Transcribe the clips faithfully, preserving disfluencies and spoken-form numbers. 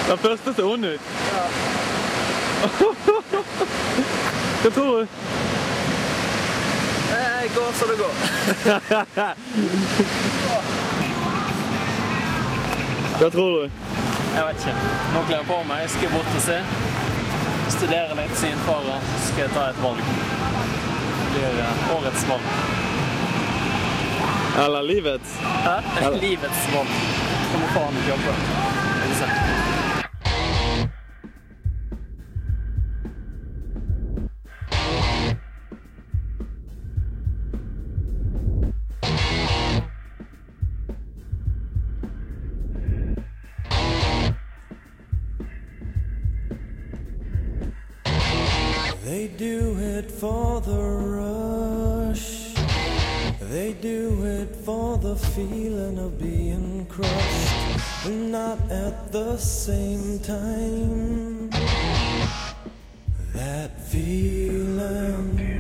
Den første ser ond ut. Ja. Hva tror du? Det går så det går. Hva tror du? Jeg vet ikke. Nå kler jeg på meg, jeg skal bort og se. Studere litt synfare, så skal jeg ta et valg. Det blir årets valg. Eller livets? Hæ? Eller? Livets valg. Kommer faen ikke jobbe. Jeg vil se. They do it for the rush. They do it for the feeling of being crushed, but not at the same time. That feeling.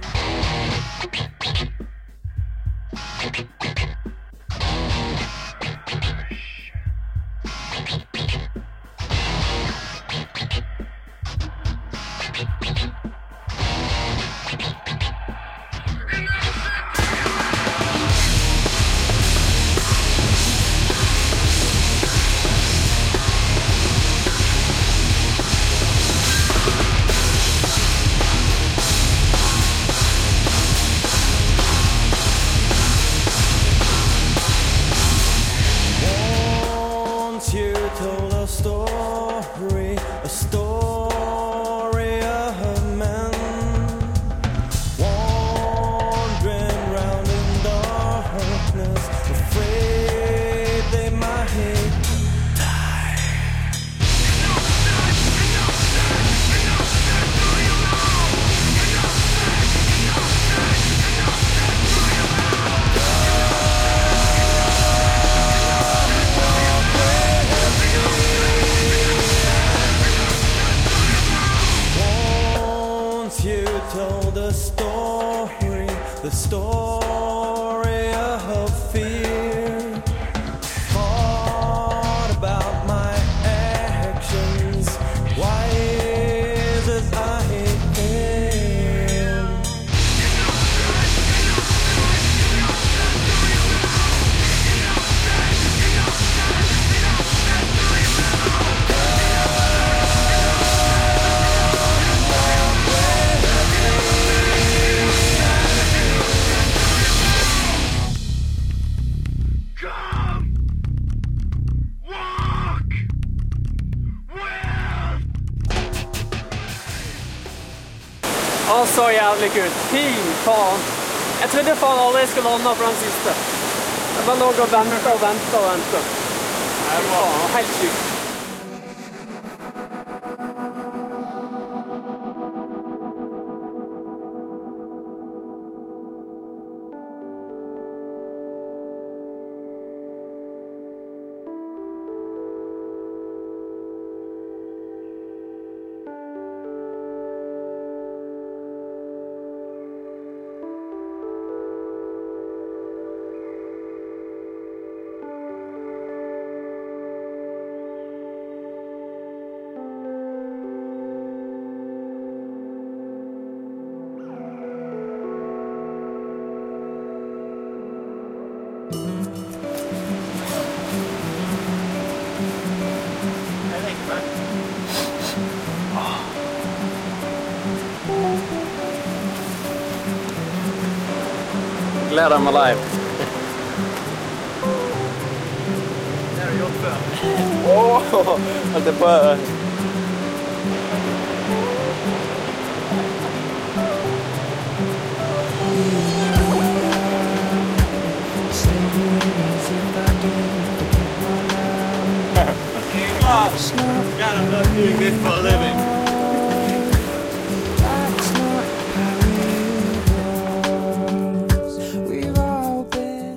You told a story, a story of men wandering round in darkness, afraid they might die. You told a story, the story of fear. Thought about my actions, wise as I am. Han så jævlig ut. Fy faen. Jeg trodde faen aldri jeg skulle lande for den siste. Jeg bare lå og ventet og ventet og ventet. Fy faen, helt sykt. Gleder meg live. Det har du gjort før. Åh, alt er på. God, I'm not doing this for a living.